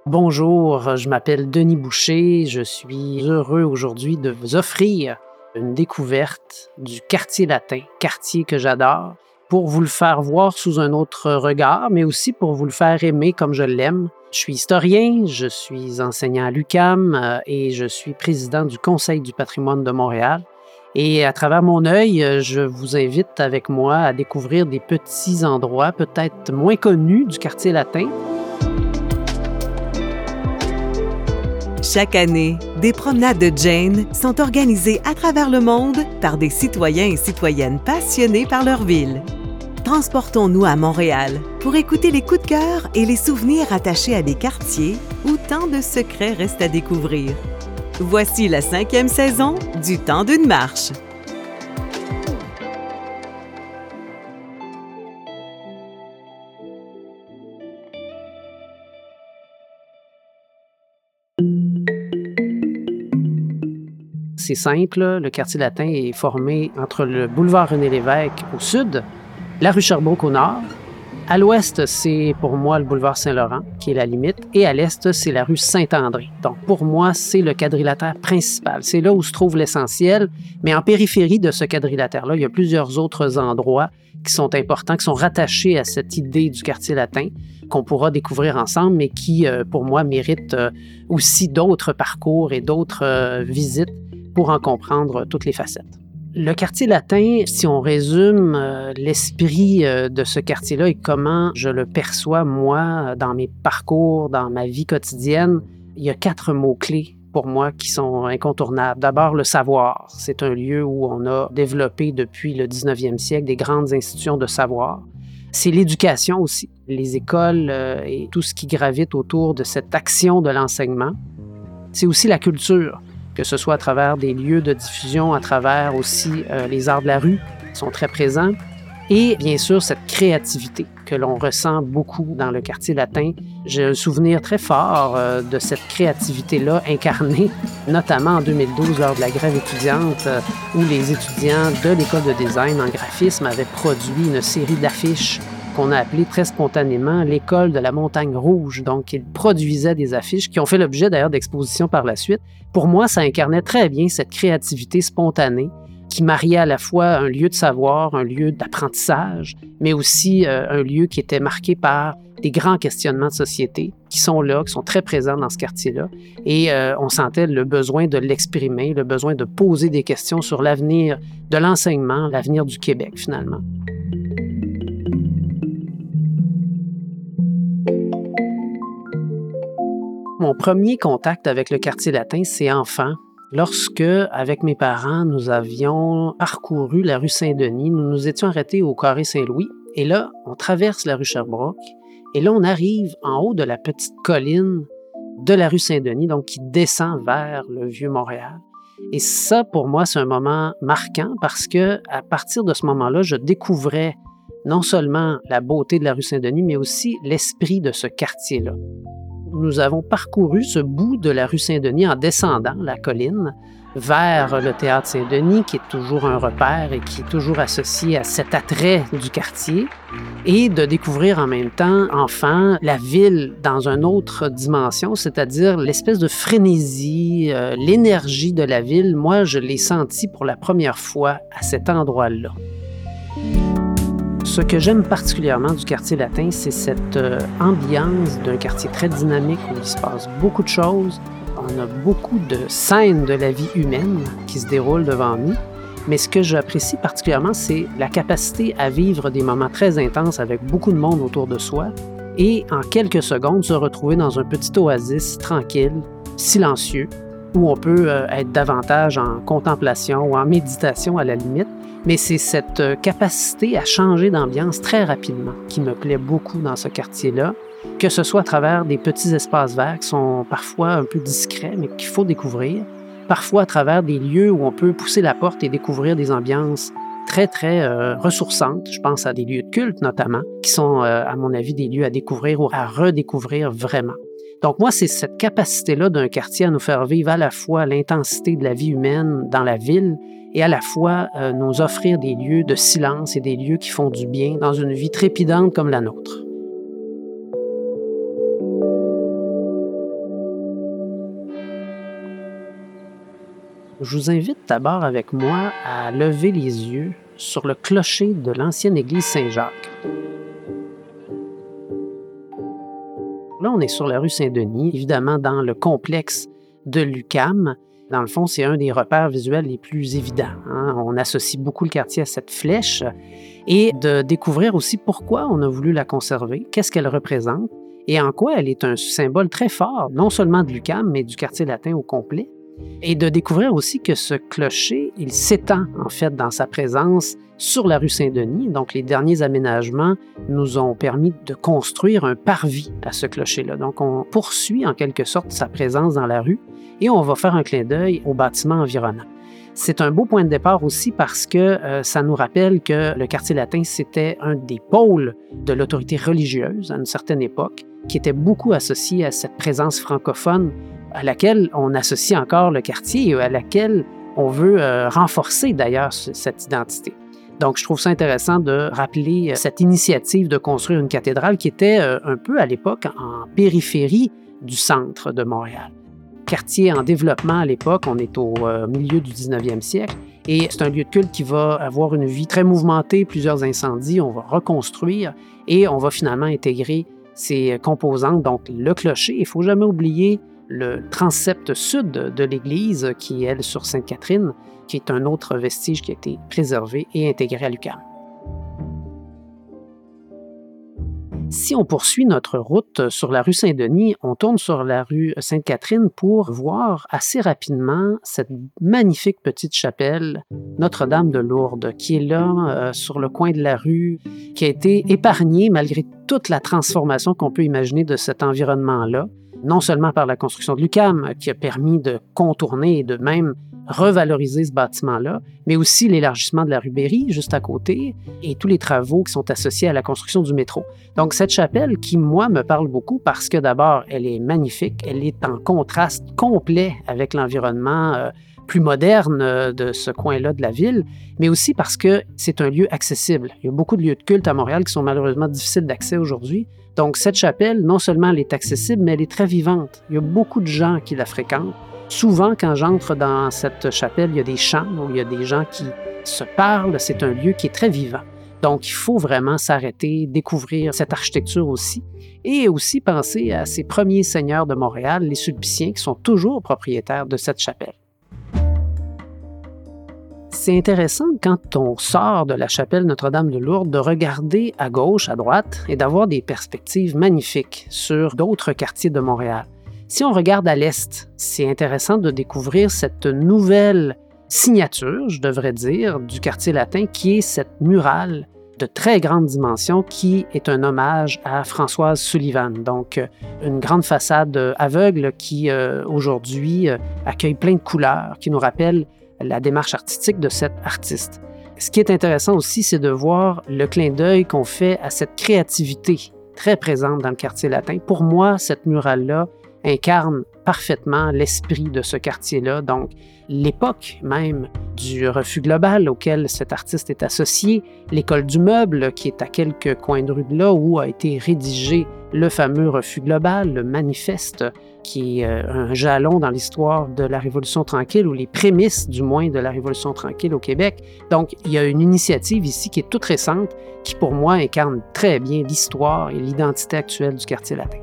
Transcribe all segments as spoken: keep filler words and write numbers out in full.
Bonjour, je m'appelle Denis Boucher. Je suis heureux aujourd'hui de vous offrir une découverte du quartier latin, quartier que j'adore, pour vous le faire voir sous un autre regard, mais aussi pour vous le faire aimer comme je l'aime. Je suis historien, je suis enseignant à l'U Q A M euh, et je suis président du Conseil du patrimoine de Montréal. Et à travers mon œil, euh, je vous invite avec moi à découvrir des petits endroits peut-être moins connus du quartier latin. Chaque année, des promenades de Jane sont organisées à travers le monde par des citoyens et citoyennes passionnés par leur ville. Transportons-nous à Montréal pour écouter les coups de cœur et les souvenirs attachés à des quartiers où tant de secrets restent à découvrir. Voici la cinquième saison du Temps d'une marche. C'est simple, le quartier latin est formé entre le boulevard René-Lévesque au sud, la rue Sherbrooke au nord. À l'ouest, c'est pour moi le boulevard Saint-Laurent, qui est la limite, et à l'est, c'est la rue Saint-André. Donc pour moi, c'est le quadrilatère principal. C'est là où se trouve l'essentiel, mais en périphérie de ce quadrilatère-là, il y a plusieurs autres endroits qui sont importants, qui sont rattachés à cette idée du quartier latin, qu'on pourra découvrir ensemble, mais qui, pour moi, méritent aussi d'autres parcours et d'autres visites pour en comprendre toutes les facettes. Le quartier latin, si on résume euh, l'esprit euh, de ce quartier-là et comment je le perçois, moi, dans mes parcours, dans ma vie quotidienne, il y a quatre mots-clés pour moi qui sont incontournables. D'abord, le savoir. C'est un lieu où on a développé depuis le dix-neuvième siècle des grandes institutions de savoir. C'est l'éducation aussi, les écoles euh, et tout ce qui gravite autour de cette action de l'enseignement. C'est aussi la culture, que ce soit à travers des lieux de diffusion, à travers aussi euh, les arts de la rue qui sont très présents, et bien sûr cette créativité que l'on ressent beaucoup dans le quartier latin. J'ai un souvenir très fort euh, de cette créativité-là incarnée, notamment en deux mille douze lors de la grève étudiante, euh, où les étudiants de l'école de design en graphisme avaient produit une série d'affiches qu'on a appelé très spontanément l'école de la montagne rouge. Donc, ils produisaient des affiches qui ont fait l'objet d'ailleurs d'expositions par la suite. Pour moi, ça incarnait très bien cette créativité spontanée qui mariait à la fois un lieu de savoir, un lieu d'apprentissage, mais aussi euh, un lieu qui était marqué par des grands questionnements de société qui sont là, qui sont très présents dans ce quartier-là. Et euh, on sentait le besoin de l'exprimer, le besoin de poser des questions sur l'avenir de l'enseignement, l'avenir du Québec finalement. Mon premier contact avec le quartier latin, c'est enfant, lorsque, avec mes parents, nous avions parcouru la rue Saint-Denis. Nous nous étions arrêtés au carré Saint-Louis. Et là, on traverse la rue Sherbrooke. Et là, on arrive en haut de la petite colline de la rue Saint-Denis, donc qui descend vers le Vieux-Montréal. Et ça, pour moi, c'est un moment marquant parce que à partir de ce moment-là, je découvrais non seulement la beauté de la rue Saint-Denis, mais aussi l'esprit de ce quartier-là. Nous avons parcouru ce bout de la rue Saint-Denis en descendant la colline vers le théâtre Saint-Denis, qui est toujours un repère et qui est toujours associé à cet attrait du quartier, et de découvrir en même temps, enfant, la ville dans une autre dimension, c'est-à-dire l'espèce de frénésie, euh, l'énergie de la ville. Moi, je l'ai senti pour la première fois à cet endroit-là. Ce que j'aime particulièrement du quartier latin, c'est cette euh, ambiance d'un quartier très dynamique où il se passe beaucoup de choses. On a beaucoup de scènes de la vie humaine qui se déroulent devant nous. Mais ce que j'apprécie particulièrement, c'est la capacité à vivre des moments très intenses avec beaucoup de monde autour de soi et en quelques secondes se retrouver dans un petit oasis tranquille, silencieux, où on peut euh, être davantage en contemplation ou en méditation à la limite. Mais c'est cette capacité à changer d'ambiance très rapidement qui me plaît beaucoup dans ce quartier-là, que ce soit à travers des petits espaces verts qui sont parfois un peu discrets, mais qu'il faut découvrir, parfois à travers des lieux où on peut pousser la porte et découvrir des ambiances très, très euh, ressourçantes. Je pense à des lieux de culte notamment, qui sont, euh, à mon avis, des lieux à découvrir ou à redécouvrir vraiment. Donc moi, c'est cette capacité-là d'un quartier à nous faire vivre à la fois l'intensité de la vie humaine dans la ville et à la fois euh, nous offrir des lieux de silence et des lieux qui font du bien dans une vie trépidante comme la nôtre. Je vous invite d'abord avec moi à lever les yeux sur le clocher de l'ancienne église Saint-Jacques. Là, on est sur la rue Saint-Denis, évidemment dans le complexe de l'U Q A M. Dans le fond, c'est un des repères visuels les plus évidents, hein. On associe beaucoup le quartier à cette flèche et de découvrir aussi pourquoi on a voulu la conserver, qu'est-ce qu'elle représente et en quoi elle est un symbole très fort, non seulement de l'U Q A M, mais du quartier latin au complet. Et de découvrir aussi que ce clocher, il s'étend en fait dans sa présence sur la rue Saint-Denis. Donc, les derniers aménagements nous ont permis de construire un parvis à ce clocher-là. Donc, on poursuit en quelque sorte sa présence dans la rue et on va faire un clin d'œil aux bâtiments environnants. C'est un beau point de départ aussi parce que euh, ça nous rappelle que le quartier latin, c'était un des pôles de l'autorité religieuse à une certaine époque, qui était beaucoup associé à cette présence francophone à laquelle on associe encore le quartier et à laquelle on veut euh, renforcer d'ailleurs cette identité. Donc, je trouve ça intéressant de rappeler cette initiative de construire une cathédrale qui était euh, un peu à l'époque en périphérie du centre de Montréal. Quartier en développement à l'époque, on est au euh, milieu du dix-neuvième siècle et c'est un lieu de culte qui va avoir une vie très mouvementée, plusieurs incendies, on va reconstruire et on va finalement intégrer ses composantes, donc le clocher. Il ne faut jamais oublier le transept sud de l'église, qui est, elle, sur Sainte-Catherine, qui est un autre vestige qui a été préservé et intégré à l'U Q A M. Si on poursuit notre route sur la rue Saint-Denis, on tourne sur la rue Sainte-Catherine pour voir assez rapidement cette magnifique petite chapelle Notre-Dame de Lourdes, qui est là euh, sur le coin de la rue, qui a été épargnée malgré toute la transformation qu'on peut imaginer de cet environnement-là. Non seulement par la construction de l'U Q A M, qui a permis de contourner et de même revaloriser ce bâtiment-là, mais aussi l'élargissement de la rue Berry, juste à côté, et tous les travaux qui sont associés à la construction du métro. Donc, cette chapelle qui, moi, me parle beaucoup parce que, d'abord, elle est magnifique, elle est en contraste complet avec l'environnement euh, plus moderne euh, de ce coin-là de la ville, mais aussi parce que c'est un lieu accessible. Il y a beaucoup de lieux de culte à Montréal qui sont malheureusement difficiles d'accès aujourd'hui. Donc, cette chapelle, non seulement elle est accessible, mais elle est très vivante. Il y a beaucoup de gens qui la fréquentent. Souvent, quand j'entre dans cette chapelle, il y a des chants où il y a des gens qui se parlent. C'est un lieu qui est très vivant. Donc, il faut vraiment s'arrêter, découvrir cette architecture aussi. Et aussi penser à ces premiers seigneurs de Montréal, les Sulpiciens, qui sont toujours propriétaires de cette chapelle. C'est intéressant, quand on sort de la chapelle Notre-Dame de Lourdes, de regarder à gauche, à droite, et d'avoir des perspectives magnifiques sur d'autres quartiers de Montréal. Si on regarde à l'est, c'est intéressant de découvrir cette nouvelle signature, je devrais dire, du quartier latin, qui est cette murale de très grande dimension qui est un hommage à Françoise Sullivan. Donc, une grande façade aveugle qui, euh, aujourd'hui, euh, accueille plein de couleurs, qui nous rappelle la démarche artistique de cet artiste. Ce qui est intéressant aussi, c'est de voir le clin d'œil qu'on fait à cette créativité très présente dans le quartier latin. Pour moi, cette murale-là incarne parfaitement l'esprit de ce quartier-là, donc l'époque même du refus global auquel cet artiste est associé, l'école du meuble qui est à quelques coins de rue de là où a été rédigé le fameux refus global, le manifeste qui est un jalon dans l'histoire de la Révolution tranquille ou les prémices du moins de la Révolution tranquille au Québec. Donc il y a une initiative ici qui est toute récente qui pour moi incarne très bien l'histoire et l'identité actuelle du quartier latin.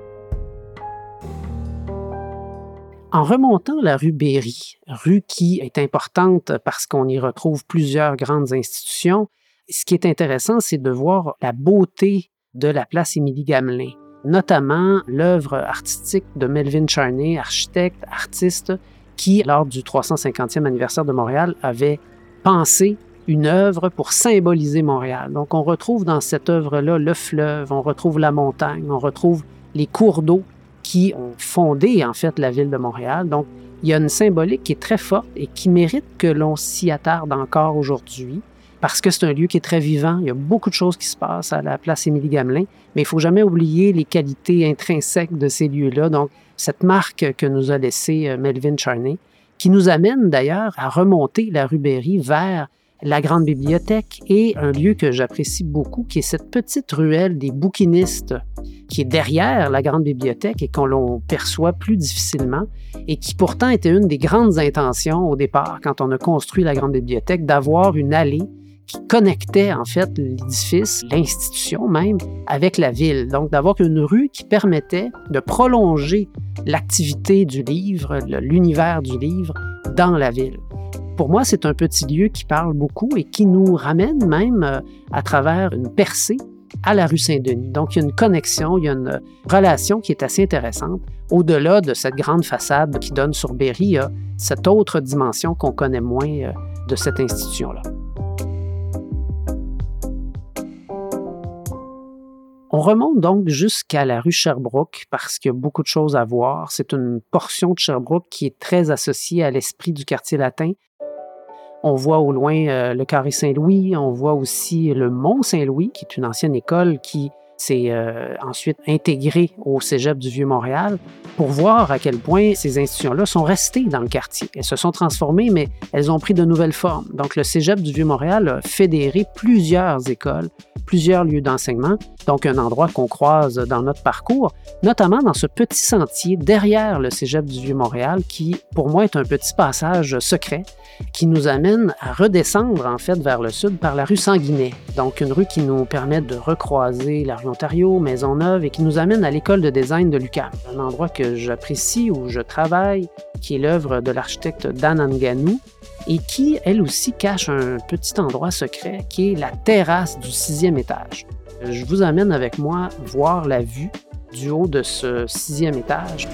En remontant la rue Berry, rue qui est importante parce qu'on y retrouve plusieurs grandes institutions, ce qui est intéressant, c'est de voir la beauté de la place Émilie-Gamelin, notamment l'œuvre artistique de Melvin Charney, architecte, artiste, qui, lors du trois cent cinquantième anniversaire de Montréal, avait pensé une œuvre pour symboliser Montréal. Donc, on retrouve dans cette œuvre-là le fleuve, on retrouve la montagne, on retrouve les cours d'eau qui ont fondé, en fait, la ville de Montréal. Donc, il y a une symbolique qui est très forte et qui mérite que l'on s'y attarde encore aujourd'hui parce que c'est un lieu qui est très vivant. Il y a beaucoup de choses qui se passent à la place Émilie-Gamelin, mais il ne faut jamais oublier les qualités intrinsèques de ces lieux-là. Donc, cette marque que nous a laissée Melvin Charney, qui nous amène d'ailleurs à remonter la rue Berry vers la grande bibliothèque et un lieu que j'apprécie beaucoup, qui est cette petite ruelle des bouquinistes qui est derrière la grande bibliothèque et qu'on l'on perçoit plus difficilement et qui pourtant était une des grandes intentions au départ, quand on a construit la grande bibliothèque, d'avoir une allée qui connectait en fait l'édifice, l'institution même, avec la ville. Donc d'avoir une rue qui permettait de prolonger l'activité du livre, l'univers du livre dans la ville. Pour moi, c'est un petit lieu qui parle beaucoup et qui nous ramène même à travers une percée à la rue Saint-Denis. Donc, il y a une connexion, il y a une relation qui est assez intéressante. Au-delà de cette grande façade qui donne sur Berry, il y a cette autre dimension qu'on connaît moins de cette institution-là. On remonte donc jusqu'à la rue Sherbrooke parce qu'il y a beaucoup de choses à voir. C'est une portion de Sherbrooke qui est très associée à l'esprit du quartier latin. On voit au loin euh, le carré Saint-Louis, on voit aussi le Mont Saint-Louis, qui est une ancienne école qui s'est euh, ensuite intégrée au Cégep du Vieux-Montréal, pour voir à quel point ces institutions-là sont restées dans le quartier. Elles se sont transformées, mais elles ont pris de nouvelles formes. Donc le Cégep du Vieux-Montréal a fédéré plusieurs écoles, plusieurs lieux d'enseignement, donc un endroit qu'on croise dans notre parcours, notamment dans ce petit sentier derrière le Cégep du Vieux-Montréal qui, pour moi, est un petit passage secret qui nous amène à redescendre, en fait, vers le sud par la rue Sanguinet. Donc, une rue qui nous permet de recroiser la rue Ontario, Maisonneuve et qui nous amène à l'école de design de l'U Q A M, un endroit que j'apprécie, où je travaille, qui est l'œuvre de l'architecte Dan Anganou et qui, elle aussi, cache un petit endroit secret qui est la terrasse du sixième étage. Je vous amène avec moi voir la vue du haut de ce sixième étage.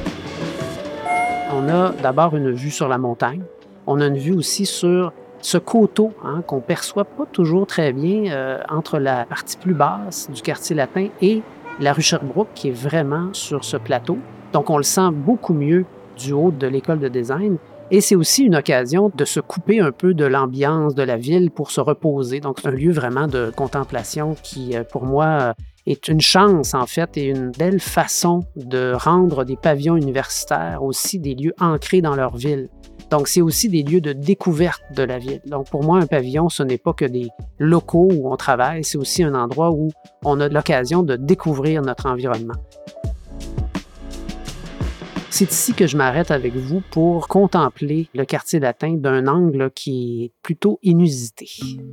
On a d'abord une vue sur la montagne. On a une vue aussi sur ce coteau hein, qu'on ne perçoit pas toujours très bien euh, entre la partie plus basse du quartier latin et la rue Sherbrooke qui est vraiment sur ce plateau. Donc on le sent beaucoup mieux du haut de l'école de design. Et c'est aussi une occasion de se couper un peu de l'ambiance de la ville pour se reposer. Donc c'est un lieu vraiment de contemplation qui, pour moi, est une chance en fait et une belle façon de rendre des pavillons universitaires aussi des lieux ancrés dans leur ville. Donc, c'est aussi des lieux de découverte de la ville. Donc, pour moi, un pavillon, ce n'est pas que des locaux où on travaille, c'est aussi un endroit où on a l'occasion de découvrir notre environnement. C'est ici que je m'arrête avec vous pour contempler le quartier latin d'un angle qui est plutôt inusité.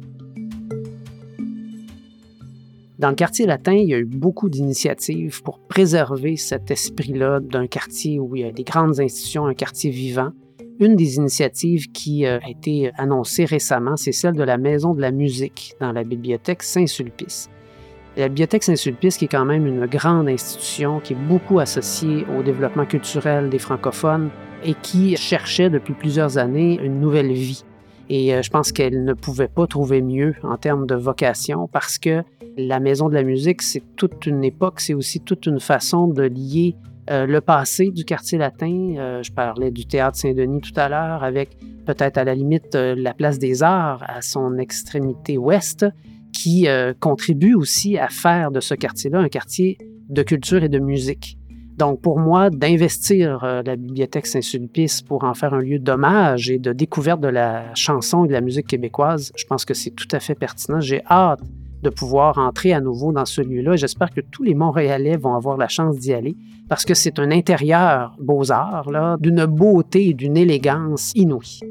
Dans le quartier latin, il y a eu beaucoup d'initiatives pour préserver cet esprit-là d'un quartier où il y a des grandes institutions, un quartier vivant. Une des initiatives qui a été annoncée récemment, c'est celle de la Maison de la musique dans la bibliothèque Saint-Sulpice. La bibliothèque Saint-Sulpice, qui est quand même une grande institution, qui est beaucoup associée au développement culturel des francophones et qui cherchait depuis plusieurs années une nouvelle vie. Et je pense qu'elle ne pouvait pas trouver mieux en termes de vocation parce que la Maison de la musique, c'est toute une époque, c'est aussi toute une façon de lier Euh, le passé du quartier latin, euh, je parlais du théâtre Saint-Denis tout à l'heure, avec peut-être à la limite euh, la place des Arts à son extrémité ouest, qui euh, contribue aussi à faire de ce quartier-là un quartier de culture et de musique. Donc pour moi, d'investir euh, la bibliothèque Saint-Sulpice pour en faire un lieu d'hommage et de découverte de la chanson et de la musique québécoise, je pense que c'est tout à fait pertinent. J'ai hâte de pouvoir entrer à nouveau dans ce lieu-là. J'espère que tous les Montréalais vont avoir la chance d'y aller parce que c'est un intérieur Beaux-Arts là, d'une beauté et d'une élégance inouïe.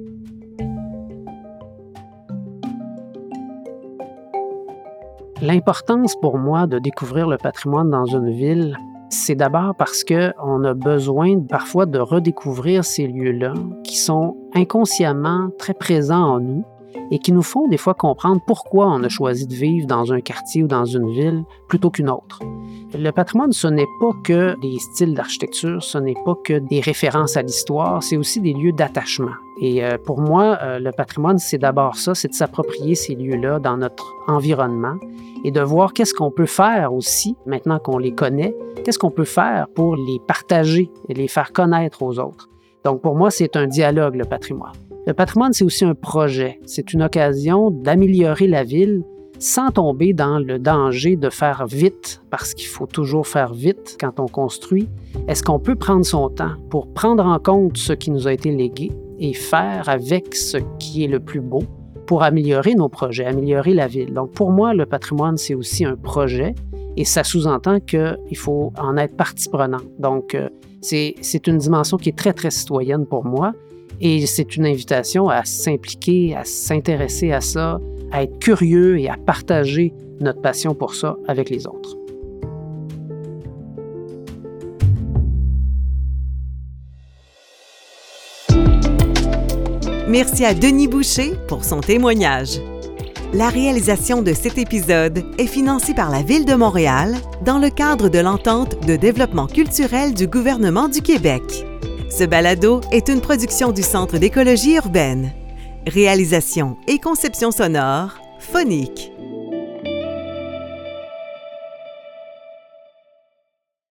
L'importance pour moi de découvrir le patrimoine dans une ville, c'est d'abord parce qu'on a besoin parfois de redécouvrir ces lieux-là qui sont inconsciemment très présents en nous et qui nous font des fois comprendre pourquoi on a choisi de vivre dans un quartier ou dans une ville plutôt qu'une autre. Le patrimoine, ce n'est pas que des styles d'architecture, ce n'est pas que des références à l'histoire, c'est aussi des lieux d'attachement. Et euh, pour moi, euh, le patrimoine, c'est d'abord ça, c'est de s'approprier ces lieux-là dans notre environnement et de voir qu'est-ce qu'on peut faire aussi, maintenant qu'on les connaît, qu'est-ce qu'on peut faire pour les partager et les faire connaître aux autres. Donc pour moi, c'est un dialogue, le patrimoine. Le patrimoine, c'est aussi un projet. C'est une occasion d'améliorer la ville sans tomber dans le danger de faire vite, parce qu'il faut toujours faire vite quand on construit. Est-ce qu'on peut prendre son temps pour prendre en compte ce qui nous a été légué et faire avec ce qui est le plus beau pour améliorer nos projets, améliorer la ville. Donc, pour moi, le patrimoine, c'est aussi un projet et ça sous-entend qu'il faut en être partie prenante. Donc, euh, c'est, c'est une dimension qui est très, très citoyenne pour moi et c'est une invitation à s'impliquer, à s'intéresser à ça, à être curieux et à partager notre passion pour ça avec les autres. Merci à Denis Boucher pour son témoignage. La réalisation de cet épisode est financée par la Ville de Montréal dans le cadre de l'entente de développement culturel du gouvernement du Québec. Ce balado est une production du Centre d'écologie urbaine. Réalisation et conception sonore, Phonique.